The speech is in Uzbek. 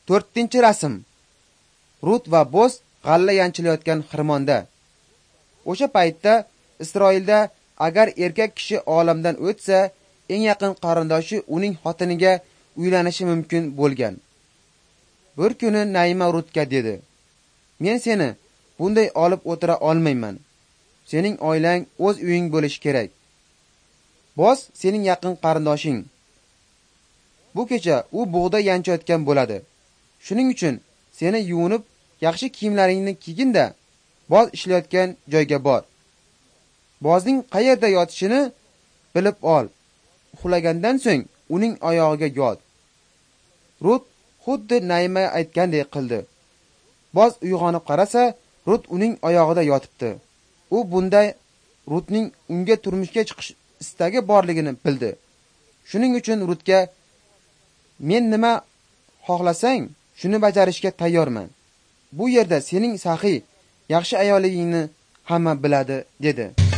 4-rasm. Rut va Boz g'alla yanchilayotgan xirmonda. O'sha paytda Isroilda agar erkak kishi olamdan o'tsa, eng yaqin qarindoshi uning xotiniga uylanishi mumkin bo'lgan. Bir kuni Naima Rutga dedi: "Men seni bunday olib o'tira olmayman. Sening oilang o'z uying bo'lishi kerak. Boz sening yaqin qarindoshing. Bu kecha u bug'doy yanchayotgan bo'ladi. Shuning uchun seni yuvinib, yaxshi kiyimlaringni kiygin-da, Boz ishlayotgan joyga bor. Bozning qayerda yotishini bilib ol. Uxlagandan so'ng uning oyog'iga yot." Rut xuddi Naima aytgandek qildi. Boz uyg'onib qarasa, Rut uning oyog'ida yotibdi. U bunday Rutning unga turmushga chiqish istagi borligini bildi. Shuning uchun Rutga: "Men nima xohlasang, shuni bajarishga tayyorman. Bu yerda sening saxiy, yaxshi ayolligingni hamma biladi", dedi.